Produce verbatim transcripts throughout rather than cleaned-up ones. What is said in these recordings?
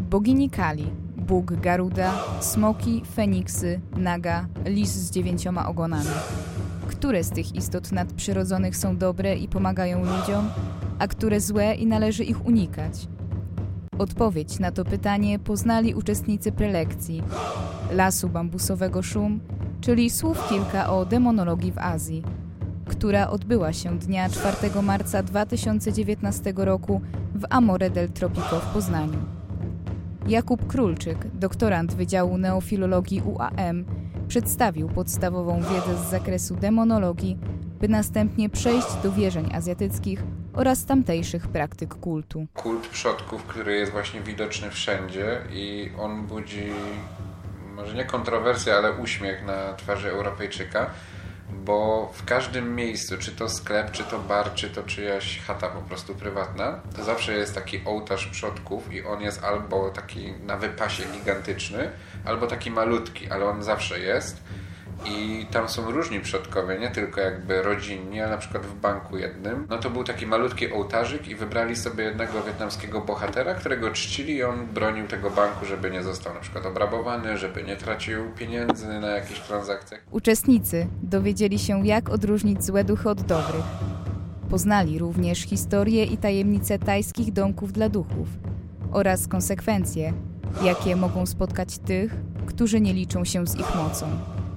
bogini Kali, Bóg Garuda, smoki, feniksy, naga, lis z dziewięcioma ogonami. Które z tych istot nadprzyrodzonych są dobre i pomagają ludziom, a które złe i należy ich unikać? Odpowiedź na to pytanie poznali uczestnicy prelekcji Lasu Bambusowego Szum, czyli słów kilka o demonologii w Azji, która odbyła się dnia czwartego marca dwa tysiące dziewiętnastego roku w Amore del Tropico w Poznaniu. Jakub Królczyk, doktorant Wydziału Neofilologii U A M, przedstawił podstawową wiedzę z zakresu demonologii, by następnie przejść do wierzeń azjatyckich oraz tamtejszych praktyk kultu. Kult przodków, który jest właśnie widoczny wszędzie i on budzi może nie kontrowersję, ale uśmiech na twarzy Europejczyka, bo w każdym miejscu, czy to sklep, czy to bar, czy to czyjaś chata po prostu prywatna, to zawsze jest taki ołtarz przodków i on jest albo taki na wypasie gigantyczny, albo taki malutki, ale on zawsze jest. I tam są różni przodkowie, nie tylko jakby rodzinni, ale na przykład w banku jednym. No to był taki malutki ołtarzyk i wybrali sobie jednego wietnamskiego bohatera, którego czcili i on bronił tego banku, żeby nie został na przykład obrabowany, żeby nie tracił pieniędzy na jakichś transakcjach. Uczestnicy dowiedzieli się, jak odróżnić złe duchy od dobrych. Poznali również historię i tajemnice tajskich domków dla duchów oraz konsekwencje, jakie mogą spotkać tych, którzy nie liczą się z ich mocą.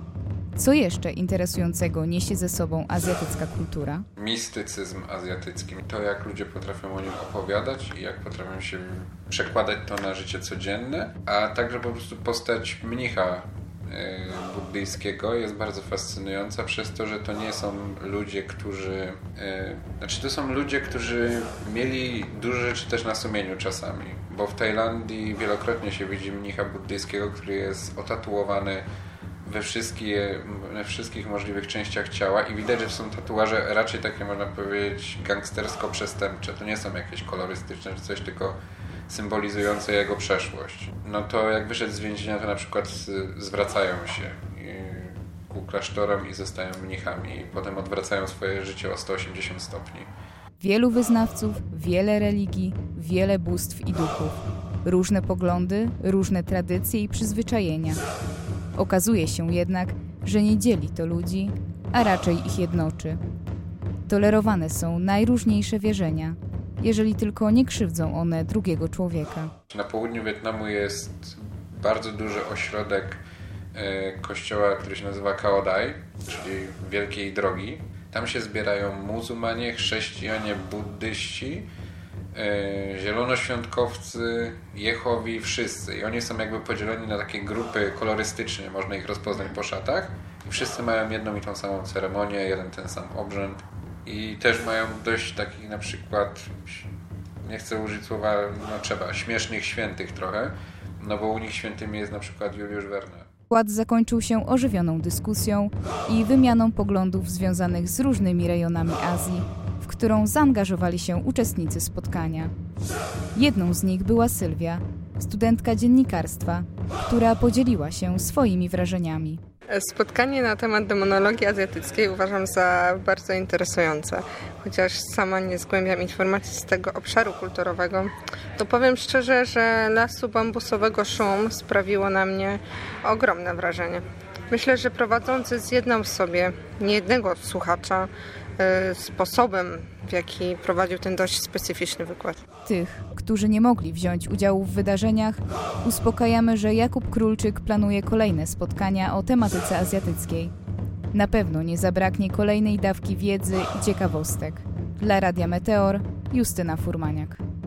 Co jeszcze interesującego niesie ze sobą azjatycka kultura? Mistycyzm azjatycki. To, jak ludzie potrafią o nim opowiadać i jak potrafią się przekładać to na życie codzienne, a także po prostu postać mnicha yy, buddyjskiego jest bardzo fascynująca przez to, że to nie są ludzie, którzy... Yy, znaczy to są ludzie, którzy mieli dużo rzeczy też na sumieniu czasami, bo w Tajlandii wielokrotnie się widzi mnicha buddyjskiego, który jest otatuowany we, wszystkie, we wszystkich możliwych częściach ciała i widać, że są tatuaże raczej takie, można powiedzieć, gangstersko-przestępcze. To nie są jakieś kolorystyczne czy coś, tylko symbolizujące jego przeszłość. No to jak wyszedł z więzienia, to na przykład zwracają się ku klasztorom i zostają mnichami i potem odwracają swoje życie o sto osiemdziesiąt stopni. Wielu wyznawców, wiele religii, wiele bóstw i duchów. Różne poglądy, różne tradycje i przyzwyczajenia. Okazuje się jednak, że nie dzieli to ludzi, a raczej ich jednoczy. Tolerowane są najróżniejsze wierzenia, jeżeli tylko nie krzywdzą one drugiego człowieka. Na południu Wietnamu jest bardzo duży ośrodek e, kościoła, który się nazywa Cao Dai, czyli Wielkiej Drogi. Tam się zbierają muzułmanie, chrześcijanie, buddyści, e, zielonoświątkowcy, Jehowi, wszyscy. I oni są jakby podzieleni na takie grupy kolorystyczne, można ich rozpoznać po szatach. I wszyscy mają jedną i tą samą ceremonię, jeden ten sam obrzęd. I też mają dość takich na przykład, nie chcę użyć słowa, no trzeba, śmiesznych świętych trochę, no bo u nich świętymi jest na przykład Juliusz Verne. Wykład zakończył się ożywioną dyskusją i wymianą poglądów związanych z różnymi rejonami Azji, w którą zaangażowali się uczestnicy spotkania. Jedną z nich była Sylwia, studentka dziennikarstwa, która podzieliła się swoimi wrażeniami. Spotkanie na temat demonologii azjatyckiej uważam za bardzo interesujące. Chociaż sama nie zgłębiam informacji z tego obszaru kulturowego, to powiem szczerze, że Lasu Bambusowego Szum sprawiło na mnie ogromne wrażenie. Myślę, że prowadzący zjednał w sobie niejednego słuchacza y, sposobem, w jaki prowadził ten dość specyficzny wykład. Tych, którzy nie mogli wziąć udziału w wydarzeniach, uspokajamy, że Jakub Królczyk planuje kolejne spotkania o tematyce azjatyckiej. Na pewno nie zabraknie kolejnej dawki wiedzy i ciekawostek. Dla Radia Meteor, Justyna Furmaniak.